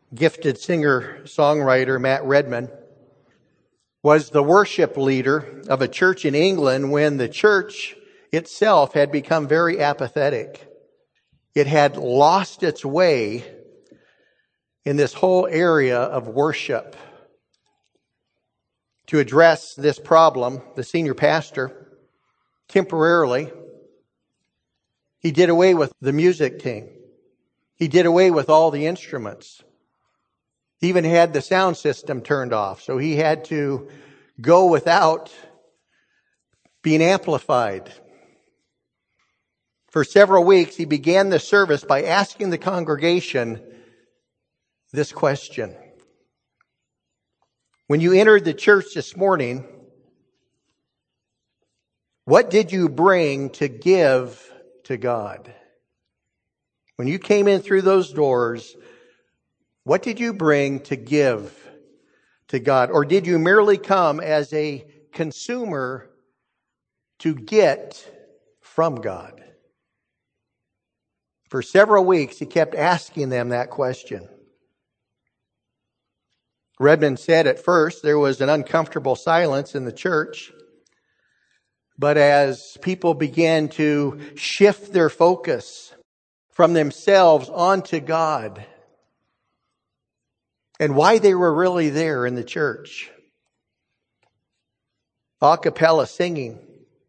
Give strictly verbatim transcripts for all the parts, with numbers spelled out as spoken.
gifted singer-songwriter Matt Redman was the worship leader of a church in England when the church itself had become very apathetic. It had lost its way in this whole area of worship. To address this problem, the senior pastor, temporarily, he did away with the music team. He did away with all the instruments. He even had the sound system turned off, so he had to go without being amplified. For several weeks, he began the service by asking the congregation this question. When you entered the church this morning, what did you bring to give to God? When you came in through those doors, what did you bring to give to God? Or did you merely come as a consumer to get from God? For several weeks, he kept asking them that question. Redman said at first there was an uncomfortable silence in the church. But as people began to shift their focus from themselves onto God and why they were really there in the church, a cappella singing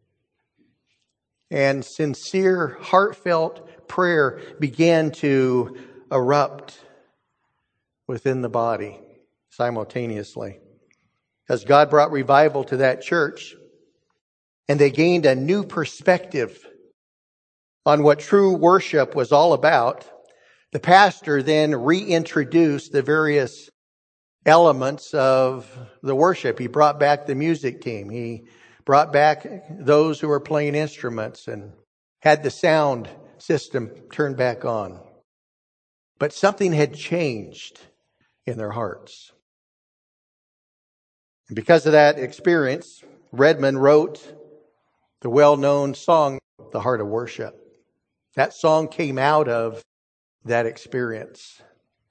and sincere, heartfelt prayer began to erupt within the body simultaneously. As God brought revival to that church, and they gained a new perspective on what true worship was all about, the pastor then reintroduced the various elements of the worship. He brought back the music team. He brought back those who were playing instruments and had the sound system turned back on. But something had changed in their hearts. And because of that experience, Redman wrote the well-known song, The Heart of Worship. That song came out of that experience.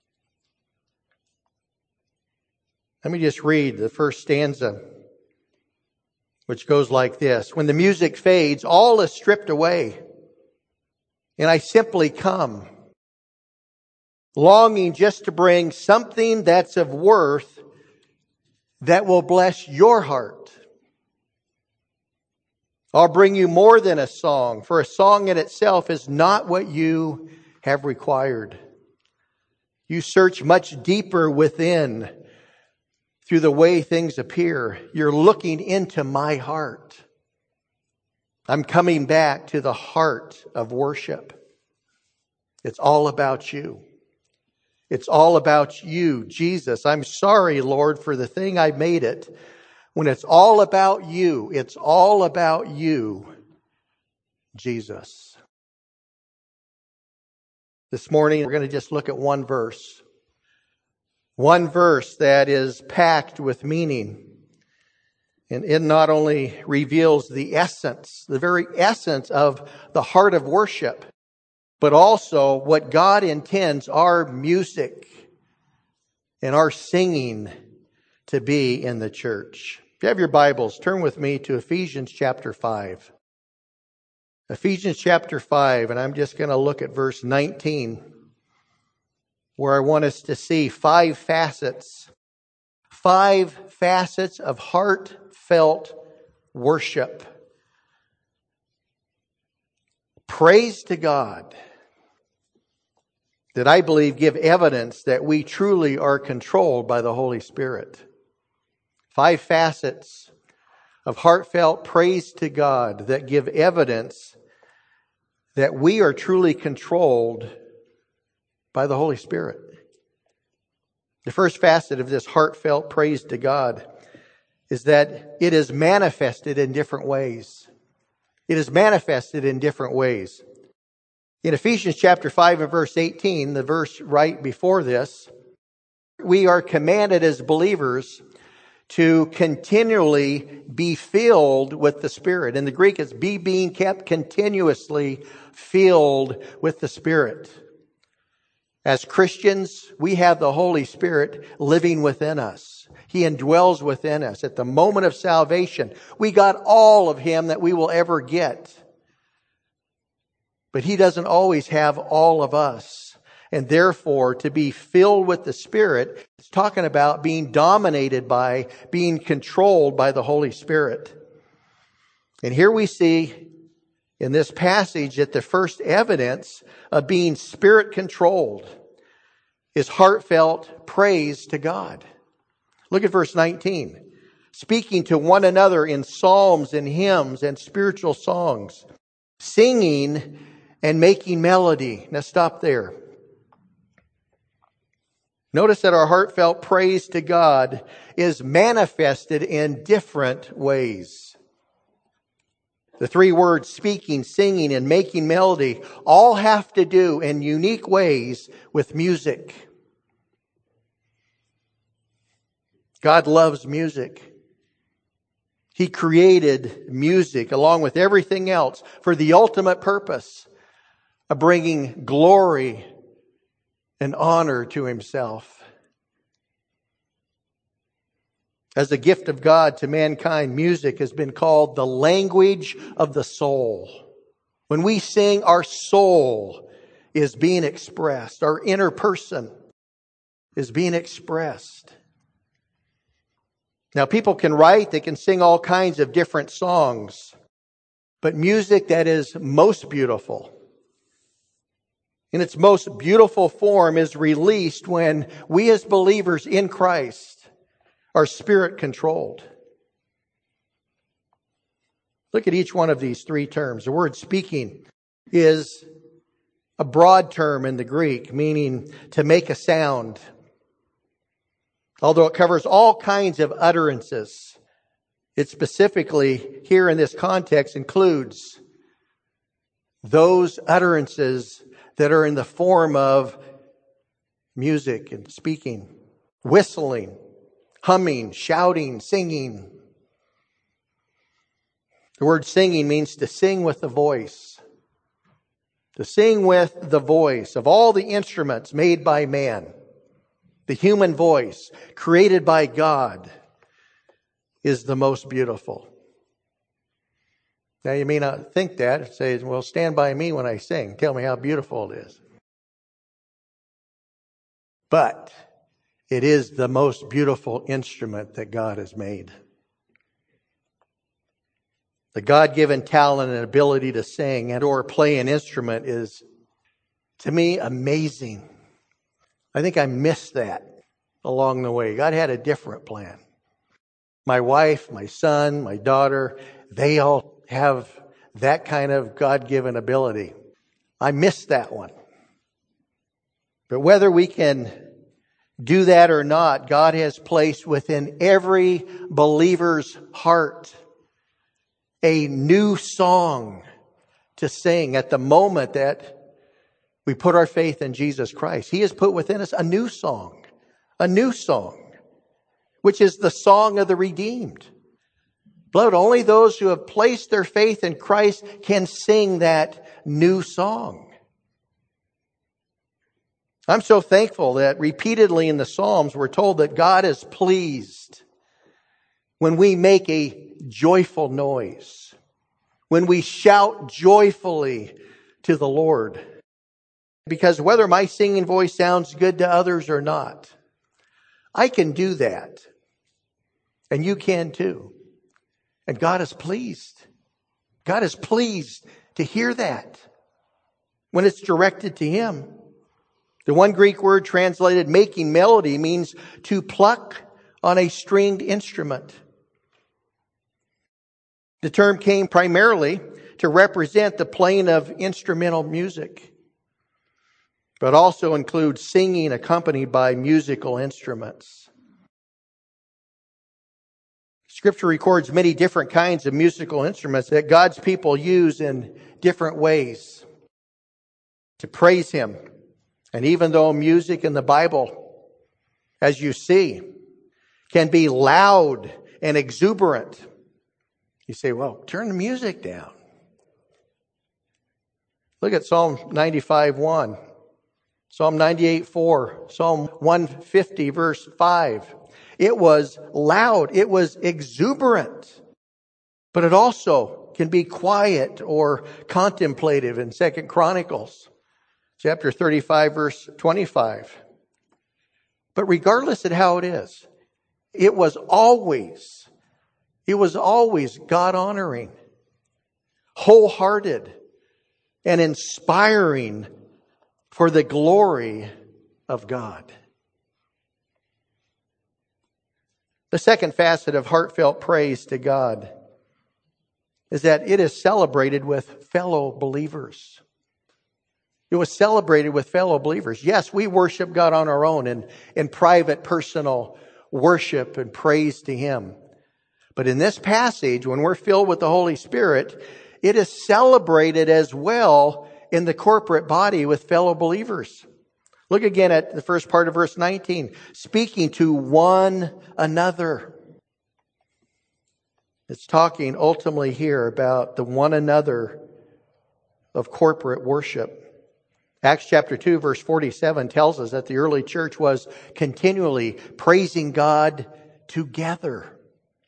Let me just read the first stanza, which goes like this. When the music fades, all is stripped away, and I simply come, longing just to bring something that's of worth that will bless your heart. I'll bring you more than a song, for a song in itself is not what you have required. You search much deeper within through the way things appear. You're looking into my heart. I'm coming back to the heart of worship. It's all about you. It's all about you, Jesus. I'm sorry, Lord, for the thing I made it. When it's all about you, it's all about you, Jesus. This morning, we're going to just look at one verse. One verse that is packed with meaning. And it not only reveals the essence, the very essence of the heart of worship, but also what God intends our music and our singing to be in the church. If you have your Bibles, turn with me to Ephesians chapter five. Ephesians chapter five, and I'm just going to look at verse nineteen, where I want us to see five facets, five facets of heartfelt worship. Praise to God that I believe give evidence that we truly are controlled by the Holy Spirit. Five facets of heartfelt praise to God that give evidence that we are truly controlled by the Holy Spirit. The first facet of this heartfelt praise to God is that it is manifested in different ways. It is manifested in different ways. In Ephesians chapter five and verse eighteen, the verse right before this, we are commanded as believers to continually be filled with the Spirit. In the Greek, it's be being kept continuously filled with the Spirit. As Christians, we have the Holy Spirit living within us. He indwells within us. At the moment of salvation, we got all of Him that we will ever get. But He doesn't always have all of us. And therefore, to be filled with the Spirit, it's talking about being dominated by, being controlled by the Holy Spirit. And here we see in this passage that the first evidence of being Spirit-controlled is heartfelt praise to God. Look at verse nineteen. Speaking to one another in psalms and hymns and spiritual songs, singing and making melody. Now stop there. Notice that our heartfelt praise to God is manifested in different ways. The three words speaking, singing, and making melody all have to do in unique ways with music. God loves music. He created music along with everything else for the ultimate purpose of bringing glory and honor to Himself. As a gift of God to mankind, music has been called the language of the soul. When we sing, our soul is being expressed. Our inner person is being expressed. Now, people can write, they can sing all kinds of different songs. But music that is most beautiful, in its most beautiful form, is released when we as believers in Christ are Spirit-controlled. Look at each one of these three terms. The word speaking is a broad term in the Greek, meaning to make a sound. Although it covers all kinds of utterances, it specifically, here in this context, includes those utterances that are in the form of music and speaking, whistling, humming, shouting, singing. The word singing means to sing with the voice. To sing with the voice of all the instruments made by man. The human voice created by God is the most beautiful. Now you may not think that. Say, well, stand by me when I sing. Tell me how beautiful it is. But it is the most beautiful instrument that God has made. The God-given talent and ability to sing and or play an instrument is, to me, amazing. I think I missed that along the way. God had a different plan. My wife, my son, my daughter, they all have that kind of God-given ability. I missed that one. But whether we can do that or not, God has placed within every believer's heart a new song to sing at the moment that we put our faith in Jesus Christ. He has put within us a new song, a new song, which is the song of the redeemed. Beloved, only those who have placed their faith in Christ can sing that new song. I'm so thankful that repeatedly in the Psalms we're told that God is pleased when we make a joyful noise, when we shout joyfully to the Lord. Because whether my singing voice sounds good to others or not, I can do that. And you can too. And God is pleased. God is pleased to hear that when it's directed to Him. The one Greek word translated making melody means to pluck on a stringed instrument. The term came primarily to represent the playing of instrumental music, but also includes singing accompanied by musical instruments. Scripture records many different kinds of musical instruments that God's people use in different ways to praise Him. And even though music in the Bible, as you see, can be loud and exuberant, you say, well, turn the music down. Look at Psalm ninety-five one. Psalm ninety-eight four, Psalm one fifty verse five. It was loud, it was exuberant, but it also can be quiet or contemplative in Second Chronicles, chapter thirty-five verse twenty-five. But regardless of how it is, it was always, it was always God-honoring, wholehearted, and inspiring for the glory of God. The second facet of heartfelt praise to God is that it is celebrated with fellow believers. It was celebrated with fellow believers. Yes, we worship God on our own in, in private, personal worship and praise to Him. But in this passage, when we're filled with the Holy Spirit, it is celebrated as well in the corporate body with fellow believers. Look again at the first part of verse nineteen. Speaking to one another. It's talking ultimately here about the one another of corporate worship. Acts chapter two verse forty-seven tells us that the early church was continually praising God together.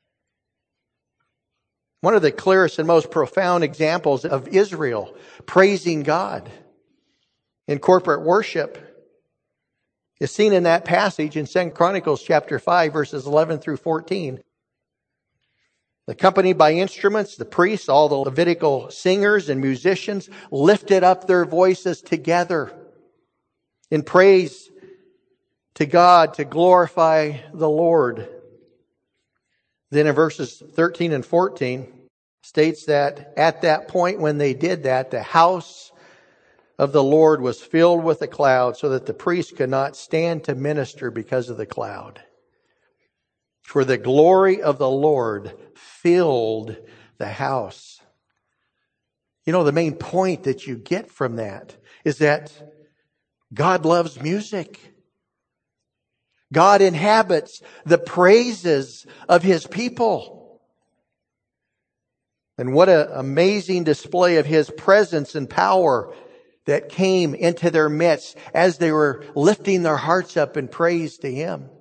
One of the clearest and most profound examples of Israel praising God in corporate worship is seen in that passage in Second Chronicles chapter five verses eleven through fourteen. Accompanied by instruments, the priests, all the Levitical singers and musicians lifted up their voices together in praise to God to glorify the Lord. Then in verses thirteen and fourteen states that at that point when they did that, the house of the Lord was filled with a cloud so that the priest could not stand to minister because of the cloud. For the glory of the Lord filled the house. You know, the main point that you get from that is that God loves music. God inhabits the praises of His people. And what an amazing display of His presence and power that came into their midst as they were lifting their hearts up in praise to Him.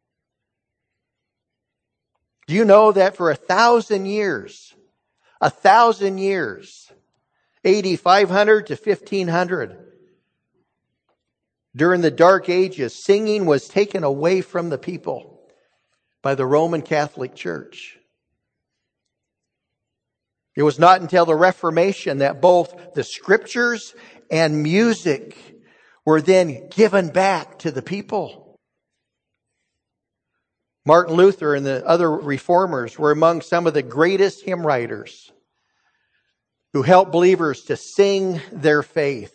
Do you know that for a thousand years, a thousand years, A D five hundred to fifteen hundred, during the Dark Ages, singing was taken away from the people by the Roman Catholic Church. It was not until the Reformation that both the Scriptures and music were then given back to the people. Martin Luther and the other reformers were among some of the greatest hymn writers who helped believers to sing their faith.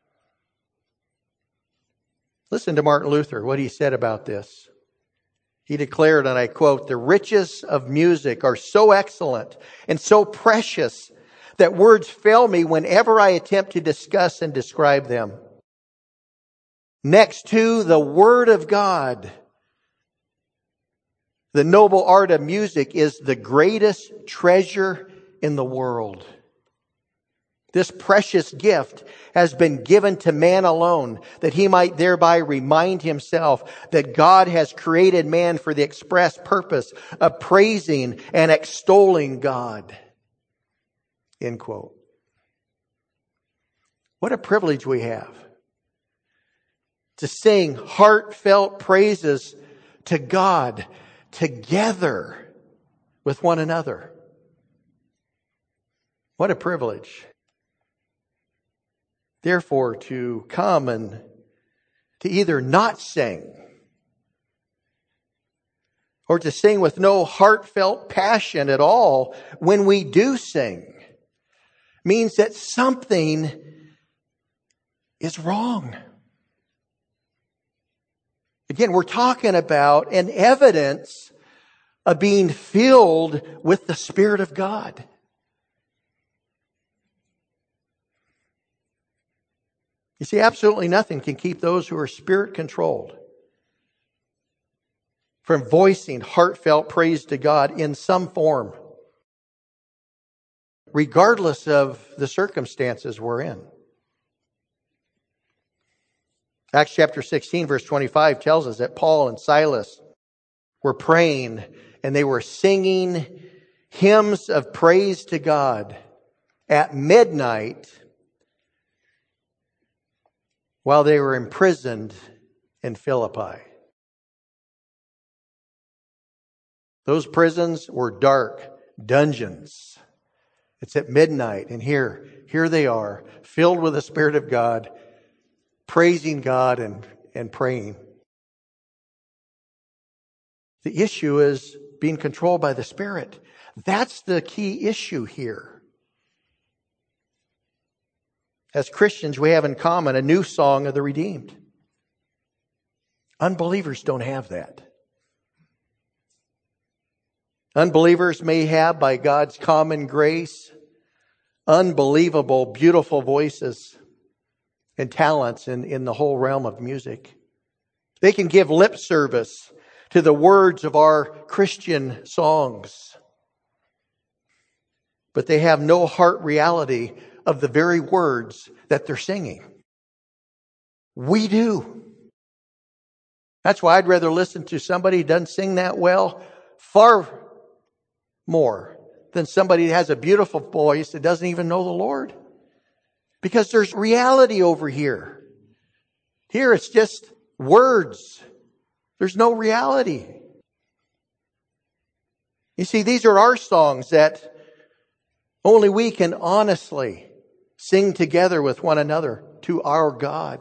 Listen to Martin Luther, what he said about this. He declared, and I quote, "The riches of music are so excellent and so precious that words fail me whenever I attempt to discuss and describe them. Next to the Word of God, the noble art of music is the greatest treasure in the world. This precious gift has been given to man alone, that he might thereby remind himself that God has created man for the express purpose of praising and extolling God." End quote. What a privilege we have to sing heartfelt praises to God together with one another. What a privilege. Therefore, to come and to either not sing or to sing with no heartfelt passion at all when we do sing means that something is wrong. Again, we're talking about an evidence of being filled with the Spirit of God. You see, absolutely nothing can keep those who are Spirit-controlled from voicing heartfelt praise to God in some form, regardless of the circumstances we're in. Acts chapter sixteen, verse twenty-five tells us that Paul and Silas were praying and they were singing hymns of praise to God at midnight while they were imprisoned in Philippi. Those prisons were dark dungeons. It's at midnight, and here, here they are, filled with the Spirit of God, praising God and, and praying. The issue is being controlled by the Spirit. That's the key issue here. As Christians, we have in common a new song of the redeemed. Unbelievers don't have that. Unbelievers may have, by God's common grace, unbelievable, beautiful voices and talents in, in the whole realm of music. They can give lip service to the words of our Christian songs, but they have no heart reality of the very words that they're singing. We do. That's why I'd rather listen to somebody who doesn't sing that well far more than somebody that has a beautiful voice that doesn't even know the Lord. Because there's reality over here. Here it's just words. There's no reality. You see, these are our songs that only we can honestly sing together with one another to our God.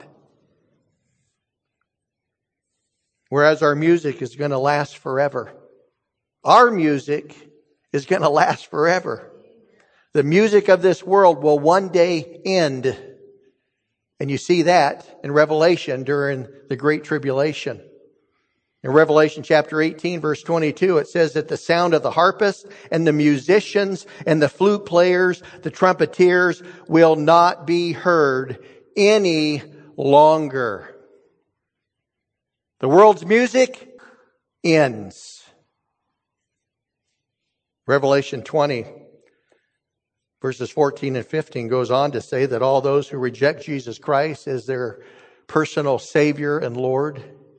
Whereas our music is going to last forever. Our music is going to last forever. The music of this world will one day end. And you see that in Revelation during the Great Tribulation. In Revelation chapter eighteen, verse twenty-two, it says that the sound of the harpist and the musicians and the flute players, the trumpeters will not be heard any longer. The world's music ends. Revelation twenty, verses fourteen and fifteen goes on to say that all those who reject Jesus Christ as their personal Savior and Lord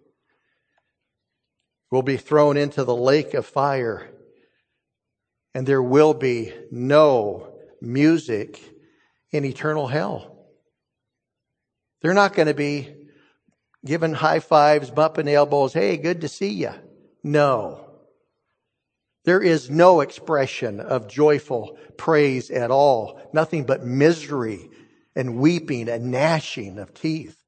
will be thrown into the lake of fire, and there will be no music in eternal hell. They're not going to be given high fives, bumping elbows, hey, good to see you. No. There is no expression of joyful praise at all. Nothing but misery and weeping and gnashing of teeth.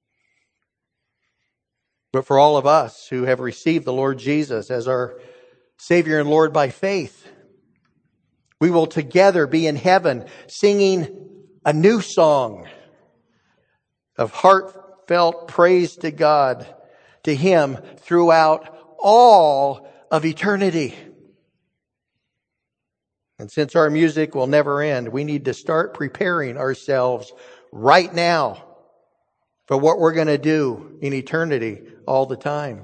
But for all of us who have received the Lord Jesus as our Savior and Lord by faith, we will together be in heaven singing a new song of heartfelt praise to God, to Him throughout all of eternity. And since our music will never end, we need to start preparing ourselves right now for what we're going to do in eternity all the time.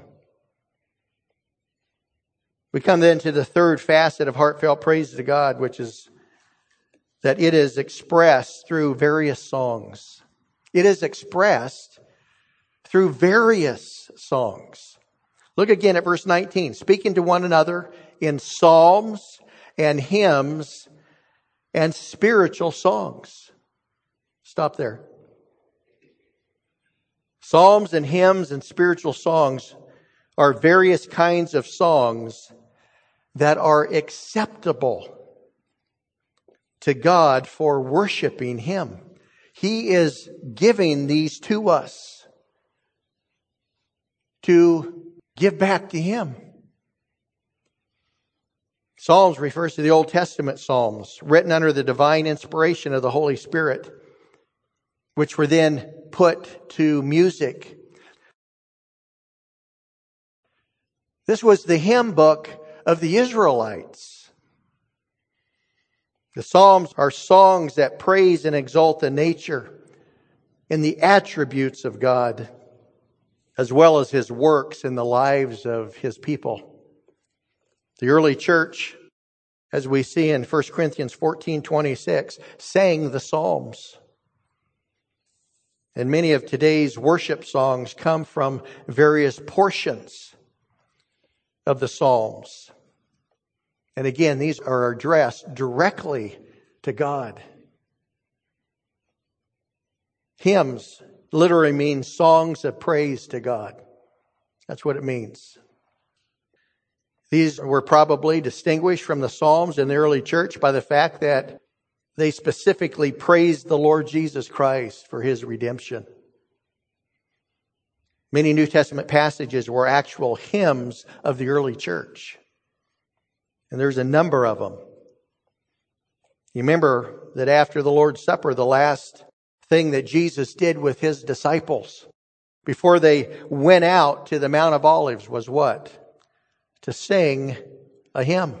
We come then to the third facet of heartfelt praise to God, which is that it is expressed through various songs. It is expressed through various songs. Look again at verse nineteen. Speaking to one another in psalms and hymns and spiritual songs. Stop there. Psalms and hymns and spiritual songs are various kinds of songs that are acceptable to God for worshiping Him. He is giving these to us to give back to Him. Psalms refers to the Old Testament Psalms, written under the divine inspiration of the Holy Spirit, which were then put to music. This was the hymn book of the Israelites. The Psalms are songs that praise and exalt the nature and the attributes of God, as well as His works in the lives of His people. The early church, as we see in First Corinthians fourteen twenty-six, sang the Psalms. And many of today's worship songs come from various portions of the Psalms. And again, these are addressed directly to God. Hymns literally means songs of praise to God. That's what it means. These were probably distinguished from the Psalms in the early church by the fact that they specifically praised the Lord Jesus Christ for His redemption. Many New Testament passages were actual hymns of the early church. And there's a number of them. You remember that after the Lord's Supper, the last thing that Jesus did with His disciples before they went out to the Mount of Olives was what? To sing a hymn.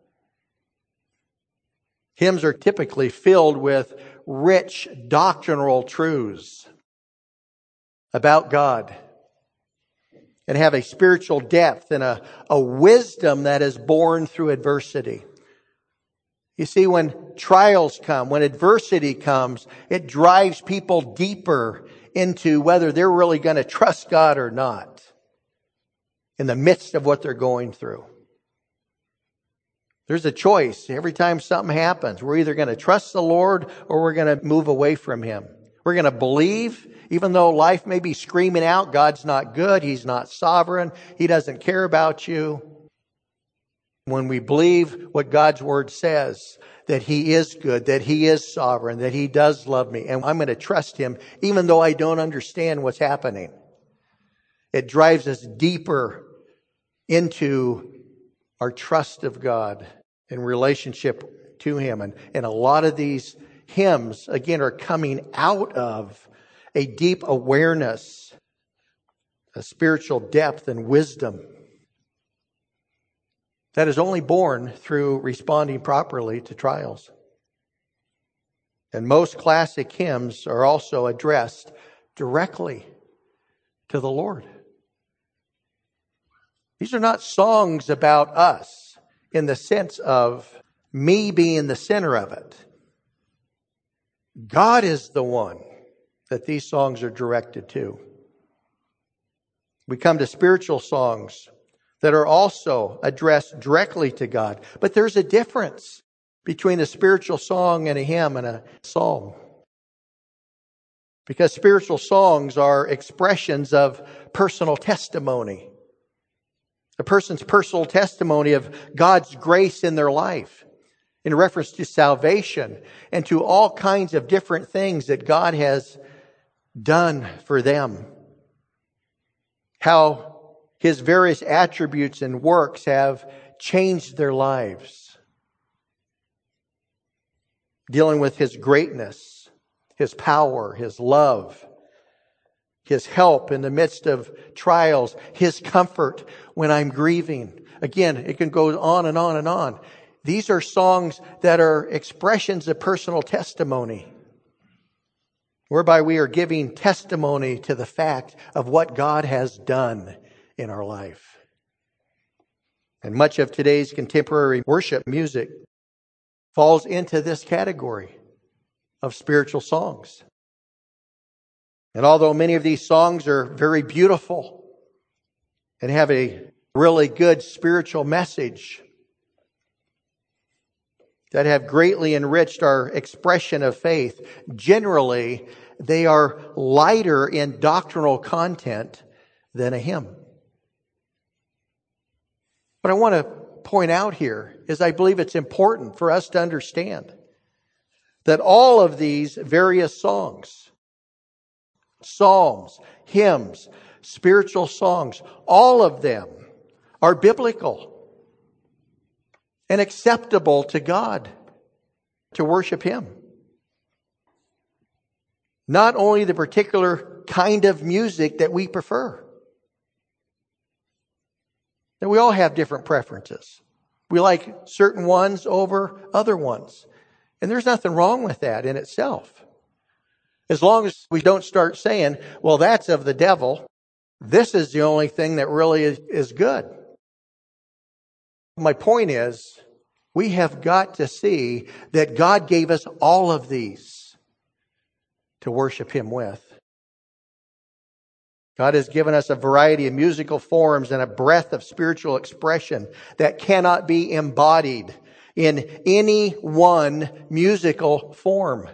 Hymns are typically filled with rich doctrinal truths about God and have a spiritual depth and a, a wisdom that is born through adversity. You see, when trials come, when adversity comes, it drives people deeper into whether they're really going to trust God or not in the midst of what they're going through. There's a choice. Every time something happens, we're either going to trust the Lord or we're going to move away from Him. We're going to believe, even though life may be screaming out, God's not good, He's not sovereign, He doesn't care about you. When we believe what God's Word says, that He is good, that He is sovereign, that He does love me, and I'm going to trust Him even though I don't understand what's happening. It drives us deeper into our trust of God and relationship to Him. And, and a lot of these hymns, again, are coming out of a deep awareness, a spiritual depth and wisdom that is only born through responding properly to trials. And most classic hymns are also addressed directly to the Lord. These are not songs about us in the sense of me being the center of it. God is the one that these songs are directed to. We come to spiritual songs that are also addressed directly to God. But there's a difference between a spiritual song and a hymn and a psalm. Because spiritual songs are expressions of personal testimony. A person's personal testimony of God's grace in their life in reference to salvation and to all kinds of different things that God has done for them. How His various attributes and works have changed their lives. Dealing with His greatness, His power, His love, His help in the midst of trials, His comfort when I'm grieving. Again, it can go on and on and on. These are songs that are expressions of personal testimony, whereby we are giving testimony to the fact of what God has done in our life. And much of today's contemporary worship music falls into this category of spiritual songs. And although many of these songs are very beautiful and have a really good spiritual message that have greatly enriched our expression of faith, generally they are lighter in doctrinal content than a hymn. What I want to point out here is I believe it's important for us to understand that all of these various songs, psalms, hymns, spiritual songs, all of them are biblical and acceptable to God to worship Him. Not only the particular kind of music that we prefer. And we all have different preferences. We like certain ones over other ones. And there's nothing wrong with that in itself. As long as we don't start saying, well, that's of the devil. This is the only thing that really is, is good. My point is, we have got to see that God gave us all of these to worship Him with. God has given us a variety of musical forms and a breadth of spiritual expression that cannot be embodied in any one musical form.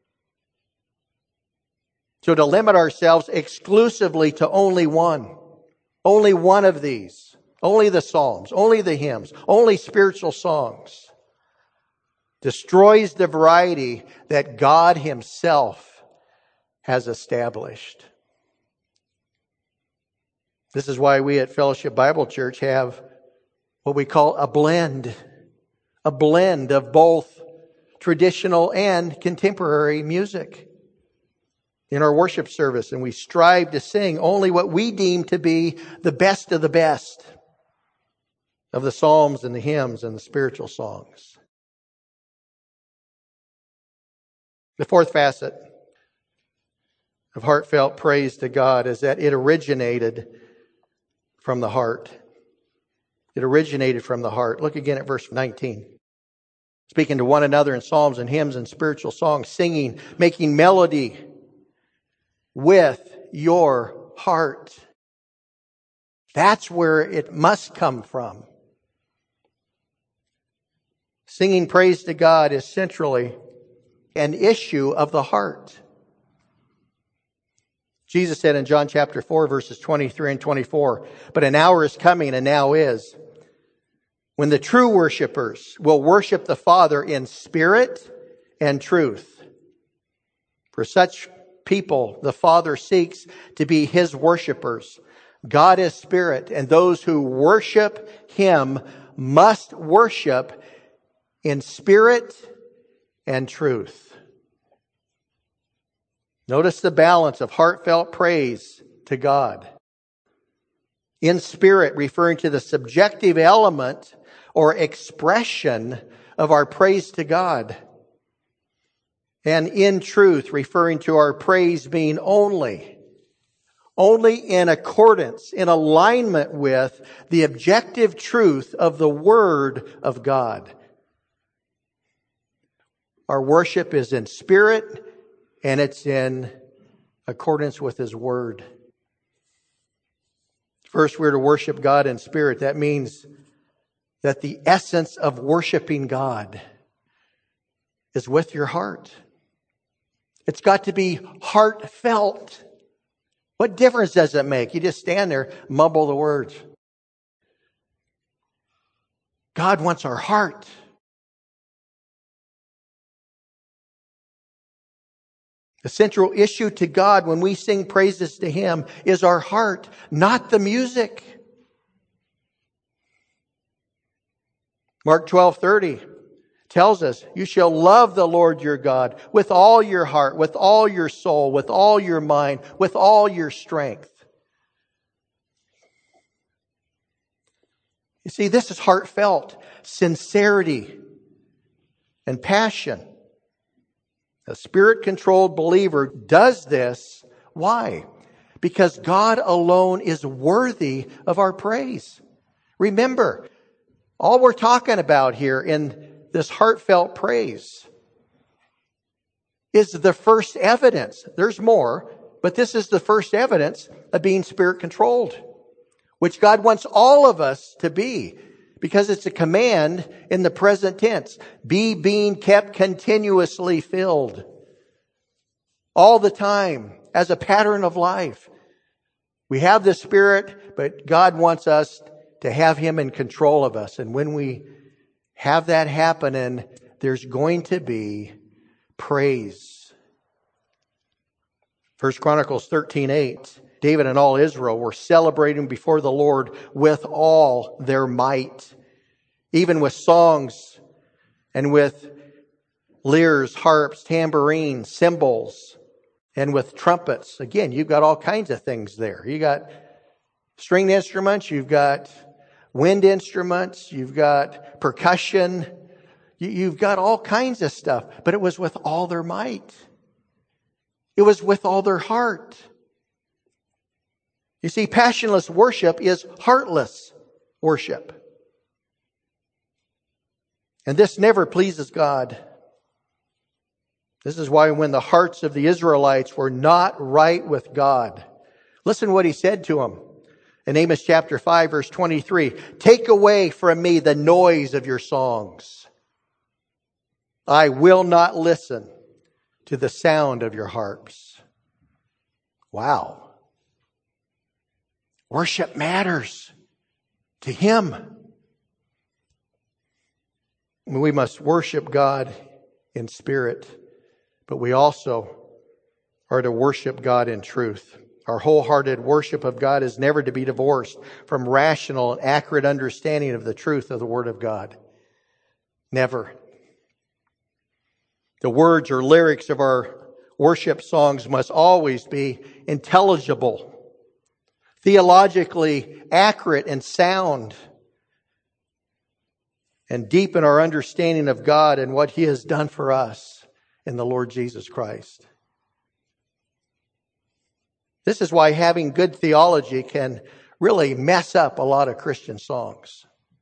So to limit ourselves exclusively to only one, only one of these, only the Psalms, only the hymns, only spiritual songs, destroys the variety that God Himself has established. This is why we at Fellowship Bible Church have what we call a blend, a blend of both traditional and contemporary music in our worship service. And we strive to sing only what we deem to be the best of the best of the psalms and the hymns and the spiritual songs. The fourth facet of heartfelt praise to God is that it originated from the heart. It originated from the heart. Look again at verse nineteen. Speaking to one another in psalms and hymns and spiritual songs, singing, making melody with your heart. That's where it must come from. Singing praise to God is centrally an issue of the heart. Jesus said in John chapter four, verses twenty-three and twenty-four, "But an hour is coming, and now is, when the true worshipers will worship the Father in spirit and truth. For such people the Father seeks to be His worshipers. God is spirit, and those who worship Him must worship in spirit and truth." Notice the balance of heartfelt praise to God. In spirit, referring to the subjective element or expression of our praise to God. And in truth, referring to our praise being only, only in accordance, in alignment with the objective truth of the Word of God. Our worship is in spirit, and it's in accordance with His Word. First, we're to worship God in spirit. That means that the essence of worshiping God is with your heart. It's got to be heartfelt. What difference does it make? You just stand there, mumble the words. God wants our heart. The central issue to God when we sing praises to Him is our heart, not the music. Mark twelve thirty tells us, "You shall love the Lord your God with all your heart, with all your soul, with all your mind, with all your strength." You see, this is heartfelt sincerity and passion. A Spirit-controlled believer does this. Why? Because God alone is worthy of our praise. Remember, all we're talking about here in this heartfelt praise is the first evidence. There's more, but this is the first evidence of being Spirit-controlled, which God wants all of us to be. Because it's a command in the present tense. Be being kept continuously filled. All the time. As a pattern of life. We have the Spirit, but God wants us to have Him in control of us. And when we have that happening, there's going to be praise. First Chronicles thirteen eight. David and all Israel were celebrating before the Lord with all their might, even with songs and with lyres, harps, tambourines, cymbals, and with trumpets. Again, you've got all kinds of things there. You got stringed instruments, you've got wind instruments, you've got percussion, you've got all kinds of stuff. But it was with all their might. It was with all their heart. You see, passionless worship is heartless worship. And this never pleases God. This is why when the hearts of the Israelites were not right with God, Listen what he said to them in Amos chapter five, verse twenty-three. Take away from me the noise of your songs. I will not listen to the sound of your harps. Wow. Worship matters to him. We must worship God in spirit, but we also are to worship God in truth. Our wholehearted worship of God is never to be divorced from rational and accurate understanding of the truth of the Word of God. Never. The words or lyrics of our worship songs must always be intelligible, theologically accurate and sound, and deepen our understanding of God and what He has done for us in the Lord Jesus Christ. This is why having good theology can really mess up a lot of Christian songs.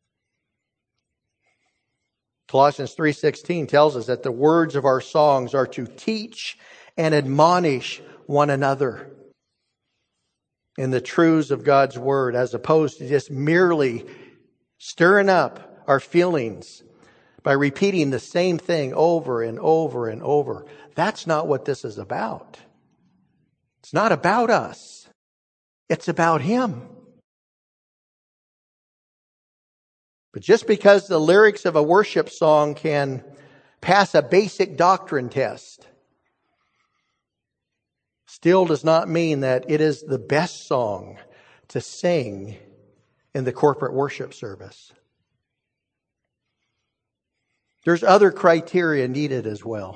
Colossians three sixteen tells us that the words of our songs are to teach and admonish one another in the truths of God's Word, as opposed to just merely stirring up our feelings by repeating the same thing over and over and over. That's not what this is about. It's not about us. It's about Him. But just because the lyrics of a worship song can pass a basic doctrine test, still does not mean that it is the best song to sing in the corporate worship service. There's other criteria needed as well.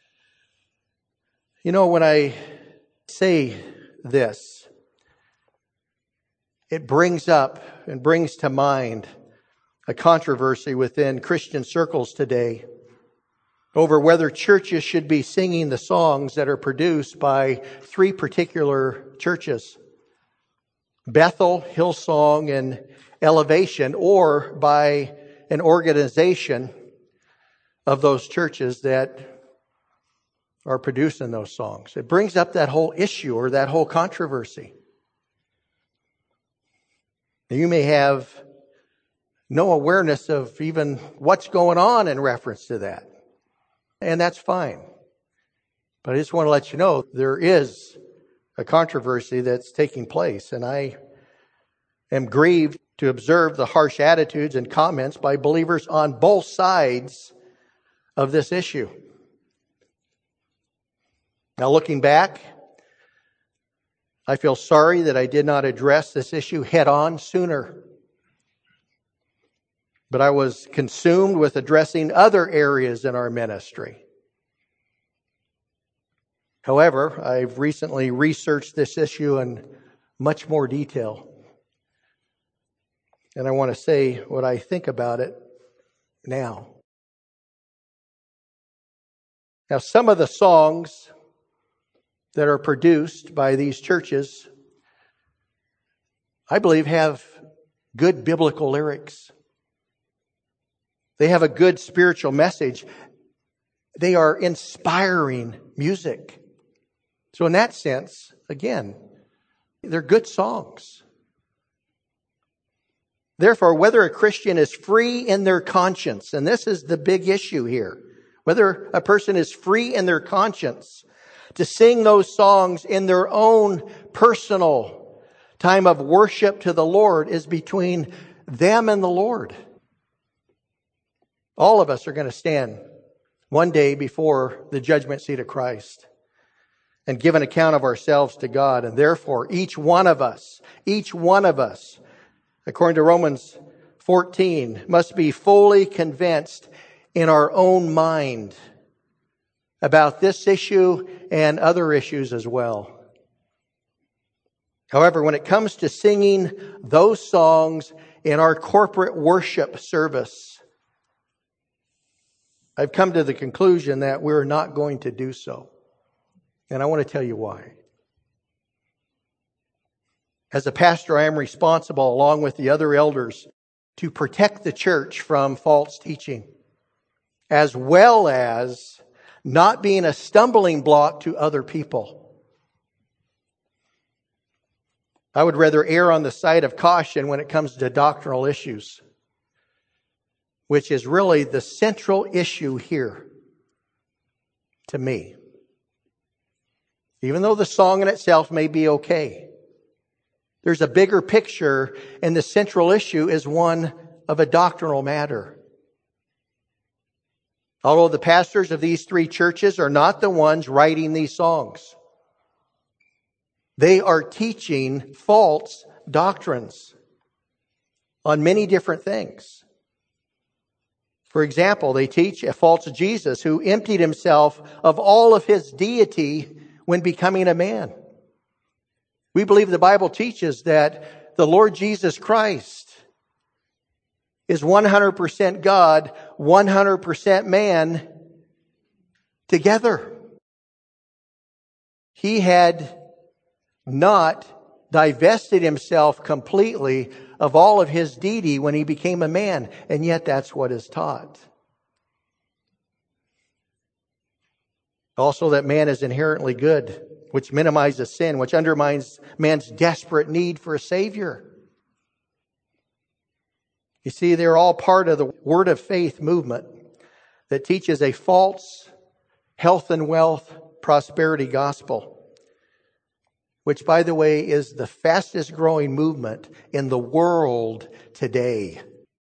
You know, when I say this, it brings up and brings to mind a controversy within Christian circles today over whether churches should be singing the songs that are produced by three particular churches: Bethel, Hillsong, and Elevation, or by an organization of those churches that are producing those songs. It brings up that whole issue or that whole controversy. You may have no awareness of even what's going on in reference to that. And that's fine. But I just want to let you know there is a controversy that's taking place. And I am grieved to observe the harsh attitudes and comments by believers on both sides of this issue. Now, looking back, I feel sorry that I did not address this issue head on sooner. But I was consumed with addressing other areas in our ministry. However, I've recently researched this issue in much more detail. And I want to say what I think about it now. Now, some of the songs that are produced by these churches, I believe, have good biblical lyrics. They have a good spiritual message. They are inspiring music. So in that sense, again, they're good songs. Therefore, whether a Christian is free in their conscience, and this is the big issue here, whether a person is free in their conscience to sing those songs in their own personal time of worship to the Lord, is between them and the Lord. All of us are going to stand one day before the judgment seat of Christ and give an account of ourselves to God. And therefore, each one of us, each one of us, according to Romans fourteen, must be fully convinced in our own mind about this issue and other issues as well. However, when it comes to singing those songs in our corporate worship service, I've come to the conclusion that we're not going to do so. And I want to tell you why. As a pastor, I am responsible, along with the other elders, to protect the church from false teaching, as well as not being a stumbling block to other people. I would rather err on the side of caution when it comes to doctrinal issues, which is really the central issue here to me. Even though the song in itself may be okay, there's a bigger picture, and the central issue is one of a doctrinal matter. Although the pastors of these three churches are not the ones writing these songs, they are teaching false doctrines on many different things. For example, they teach a false Jesus who emptied himself of all of his deity when becoming a man. We believe the Bible teaches that the Lord Jesus Christ is one hundred percent God, one hundred percent man together. He had not divested himself completely of all of his deity when he became a man, and yet that's what is taught. Also, that man is inherently good, which minimizes sin, which undermines man's desperate need for a Savior. You see, they're all part of the Word of Faith movement that teaches a false health and wealth prosperity gospel, which, by the way, is the fastest growing movement in the world today.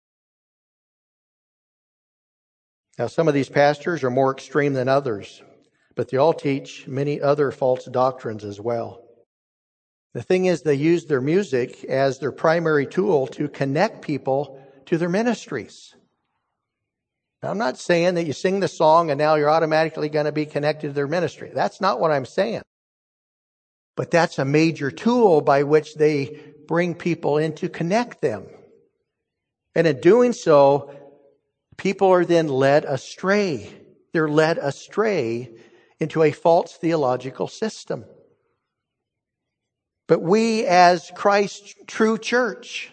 Now, some of these pastors are more extreme than others, but they all teach many other false doctrines as well. The thing is, they use their music as their primary tool to connect people to their ministries. Now, I'm not saying that you sing the song and now you're automatically going to be connected to their ministry. That's not what I'm saying. But that's a major tool by which they bring people in to connect them. And in doing so, people are then led astray. They're led astray into a false theological system. But we, as Christ's true church,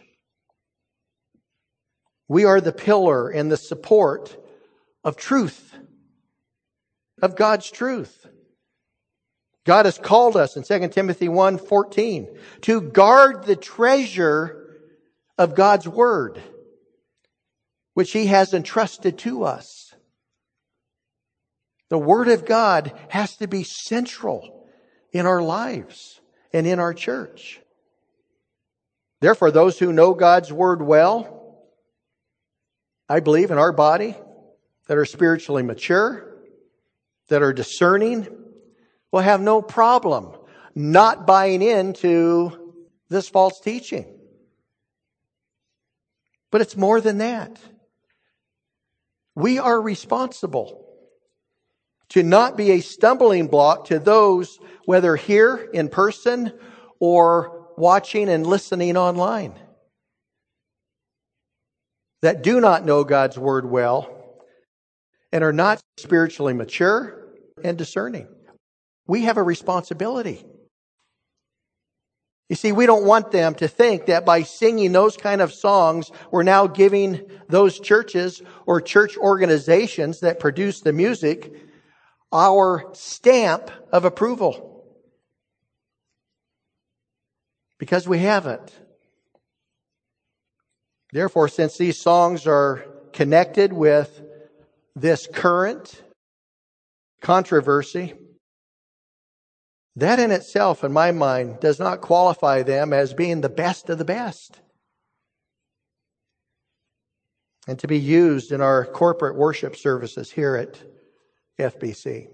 we are the pillar and the support of truth, of God's truth. God has called us in Second Timothy one fourteen to guard the treasure of God's Word, which He has entrusted to us. The Word of God has to be central in our lives and in our church. Therefore, those who know God's Word well, I believe in our body, that are spiritually mature, that are discerning, will have no problem not buying into this false teaching. But it's more than that. We are responsible to not be a stumbling block to those, whether here in person or watching and listening online, that do not know God's Word well and are not spiritually mature and discerning. We have a responsibility. You see, we don't want them to think that by singing those kind of songs, we're now giving those churches or church organizations that produce the music our stamp of approval. Because we haven't. Therefore, since these songs are connected with this current controversy, that in itself, in my mind, does not qualify them as being the best of the best and to be used in our corporate worship services here at F B C.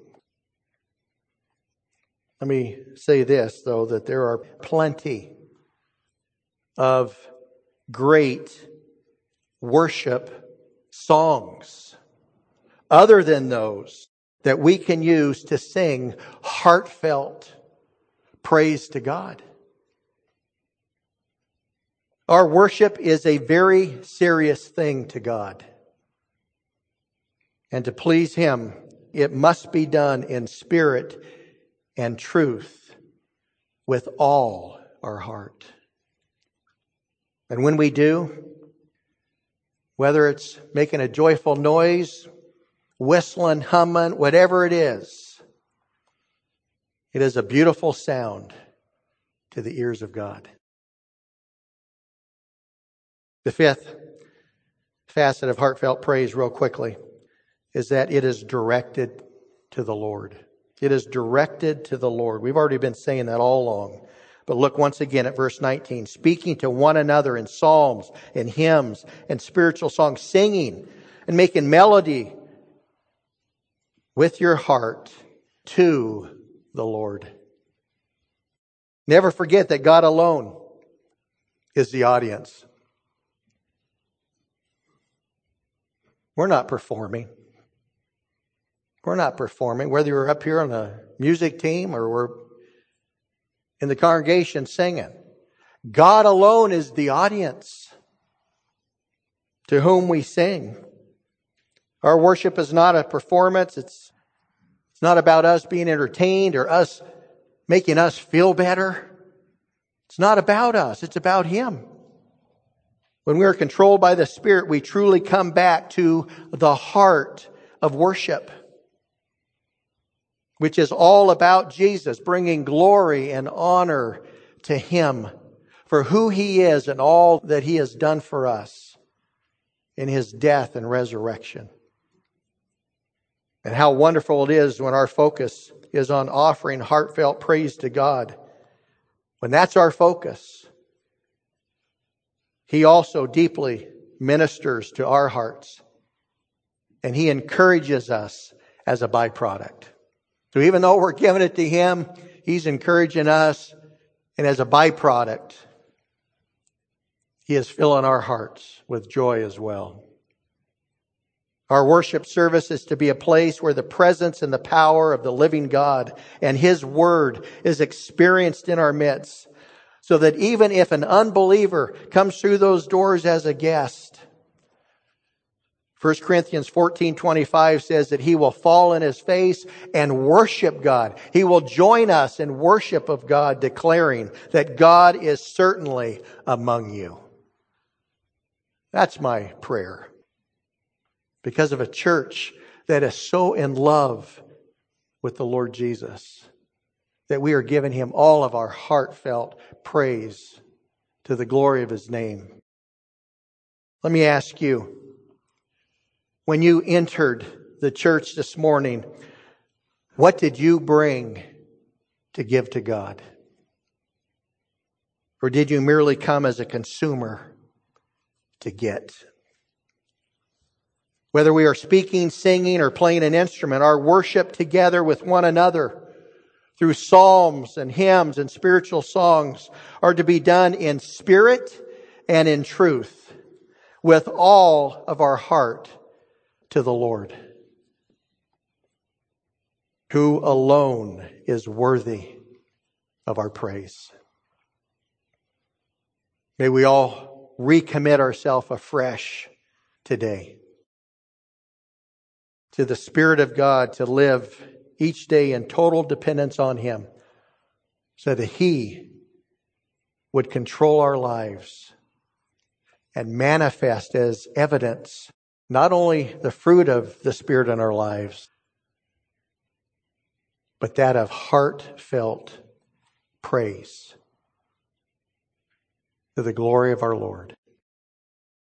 Let me say this, though, that there are plenty of great worship songs other than those that we can use to sing heartfelt praise to God. Our worship is a very serious thing to God. And to please Him, it must be done in spirit and truth with all our heart. And when we do, whether it's making a joyful noise, whistling, humming, whatever it is, it is a beautiful sound to the ears of God. The fifth facet of heartfelt praise, real quickly, is that it is directed to the Lord. It is directed to the Lord. We've already been saying that all along. But look once again at verse nineteen. Speaking to one another in psalms and hymns and spiritual songs, singing and making melody with your heart to the Lord. Never forget that God alone is the audience. We're not performing. We're not performing. Whether you're up here on the music team or we're in the congregation singing, God alone is the audience to whom we sing. Our worship is not a performance. It's, it's not about us being entertained or us making us feel better. It's not about us. It's about Him. When we are controlled by the Spirit, we truly come back to the heart of worship, which is all about Jesus, bringing glory and honor to Him for who He is and all that He has done for us in His death and resurrection. And how wonderful it is when our focus is on offering heartfelt praise to God. When that's our focus, He also deeply ministers to our hearts. And He encourages us as a byproduct. So even though we're giving it to Him, He's encouraging us. And as a byproduct, He is filling our hearts with joy as well. Our worship service is to be a place where the presence and the power of the living God and His Word is experienced in our midst. So that even if an unbeliever comes through those doors as a guest, First Corinthians fourteen twenty-five says that he will fall on his face and worship God. He will join us in worship of God, declaring that God is certainly among you. That's my prayer. Because of a church that is so in love with the Lord Jesus, that we are giving Him all of our heartfelt praise to the glory of His name. Let me ask you, when you entered the church this morning, what did you bring to give to God? Or did you merely come as a consumer to get? Whether we are speaking, singing, or playing an instrument, our worship together with one another through psalms and hymns and spiritual songs are to be done in spirit and in truth, with all of our heart to the Lord, who alone is worthy of our praise. May we all recommit ourselves afresh today to the Spirit of God, to live each day in total dependence on Him, so that He would control our lives and manifest as evidence not only the fruit of the Spirit in our lives, but that of heartfelt praise to the glory of our Lord.